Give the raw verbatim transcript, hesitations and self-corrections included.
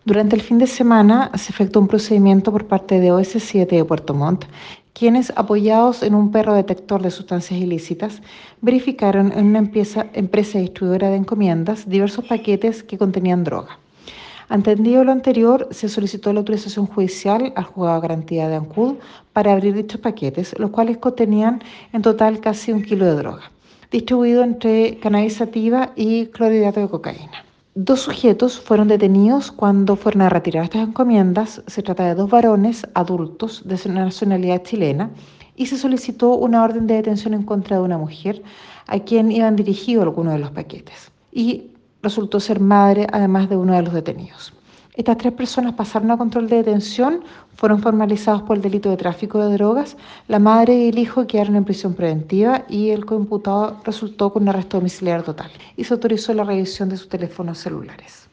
Durante el fin de semana se efectuó un procedimiento por parte de O S siete de Puerto Montt, quienes, apoyados en un perro detector de sustancias ilícitas, verificaron en una empresa, empresa distribuidora de encomiendas diversos paquetes que contenían droga. Entendido lo anterior, se solicitó la autorización judicial al juzgado de garantía de Ancud para abrir dichos paquetes, los cuales contenían en total casi un kilo de droga, distribuido entre cannabis sativa y clorhidrato de cocaína. Dos sujetos fueron detenidos cuando fueron a retirar estas encomiendas. Se trata de dos varones adultos de nacionalidad chilena y se solicitó una orden de detención en contra de una mujer a quien iban dirigidos algunos de los paquetes. Y resultó ser madre, además de uno de los detenidos. Estas tres personas pasaron a control de detención, fueron formalizados por el delito de tráfico de drogas. La madre y el hijo quedaron en prisión preventiva y el coimputado resultó con un arresto domiciliario total y se autorizó la revisión de sus teléfonos celulares.